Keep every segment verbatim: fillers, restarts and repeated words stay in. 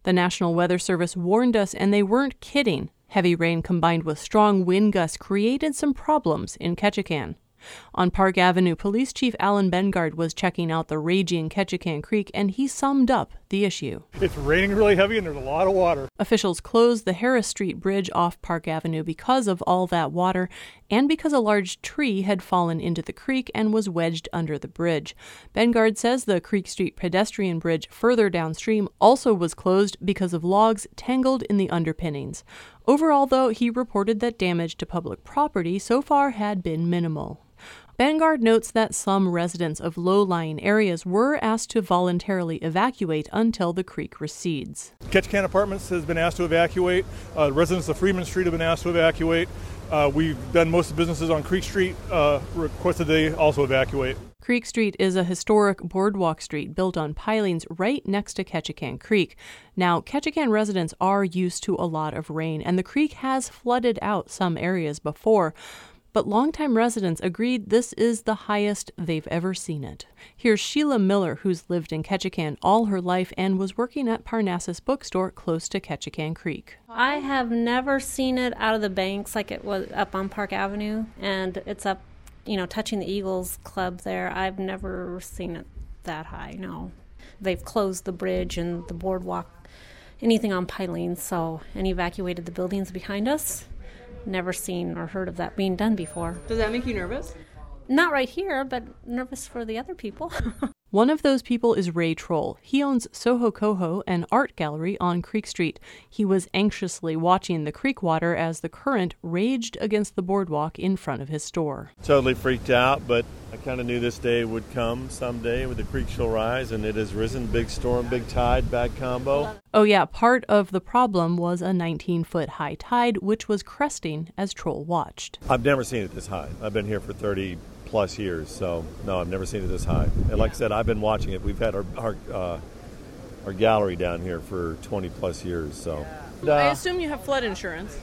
The National Weather Service warned us, and they weren't kidding. Heavy rain combined with strong wind gusts created some problems in Ketchikan. On Park Avenue, Police Chief Alan Bengard was checking out the raging Ketchikan Creek, and he summed up the issue. It's raining really heavy and there's a lot of water. Officials closed the Harris Street Bridge off Park Avenue because of all that water and because a large tree had fallen into the creek and was wedged under the bridge. Bengard says the Creek Street pedestrian bridge further downstream also was closed because of logs tangled in the underpinnings. Overall, though, he reported that damage to public property so far had been minimal. Bengard notes that some residents of low-lying areas were asked to voluntarily evacuate until the creek recedes. Ketchikan Apartments has been asked to evacuate. Uh, residents of Freeman Street have been asked to evacuate. Uh, we've done most of the businesses on Creek Street, uh, requested they also evacuate. Creek Street is a historic boardwalk street built on pilings right next to Ketchikan Creek. Now, Ketchikan residents are used to a lot of rain, and the creek has flooded out some areas before. But longtime residents agreed this is the highest they've ever seen it. Here's Sheila Miller, who's lived in Ketchikan all her life and was working at Parnassus Bookstore close to Ketchikan Creek. I have never seen it out of the banks like it was up on Park Avenue, and it's up, you know, touching the Eagles Club there. I've never seen it that high, no. They've closed the bridge and the boardwalk, anything on pilings, so, and evacuated the buildings behind us. Never seen or heard of that being done before. Does that make you nervous? Not right here, but nervous for the other people. One of those people is Ray Troll. He owns Soho Coho, an art gallery on Creek Street. He was anxiously watching the creek water as the current raged against the boardwalk in front of his store. Totally freaked out, but I kind of knew this day would come someday with the creek shall rise, and it has risen. Big storm, big tide, bad combo. Oh yeah, part of the problem was a nineteen-foot high tide, which was cresting as Troll watched. I've never seen it this high. I've been here for thirty plus years, so no, I've never seen it this high. And like I said, I've been watching it. We've had our our, uh, our gallery down here for twenty plus years. So uh, I assume you have flood insurance.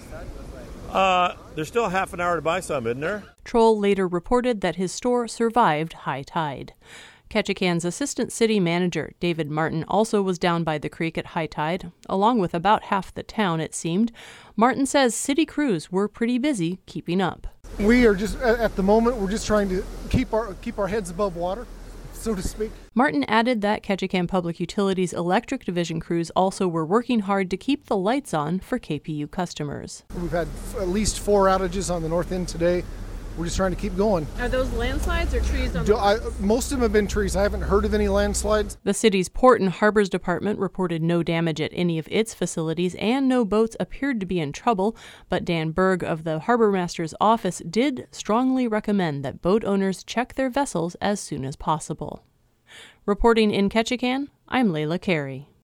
Uh, there's still half an hour to buy some, isn't there? Troll later reported that his store survived high tide. Ketchikan's assistant city manager, David Martin, also was down by the creek at high tide, along with about half the town, it seemed. Martin says city crews were pretty busy keeping up. We are just, at the moment, we're just trying to keep our keep our heads above water, so to speak. Martin added that Ketchikan Public Utilities electric division crews also were working hard to keep the lights on for K P U customers. We've had at least four outages on the north end today. We're just trying to keep going. Are those landslides or trees on Do the I, most of them have been trees. I haven't heard of any landslides. The city's Port and Harbors Department reported no damage at any of its facilities, and no boats appeared to be in trouble, but Dan Berg of the Harbor Master's office did strongly recommend that boat owners check their vessels as soon as possible. Reporting in Ketchikan, I'm Layla Carey.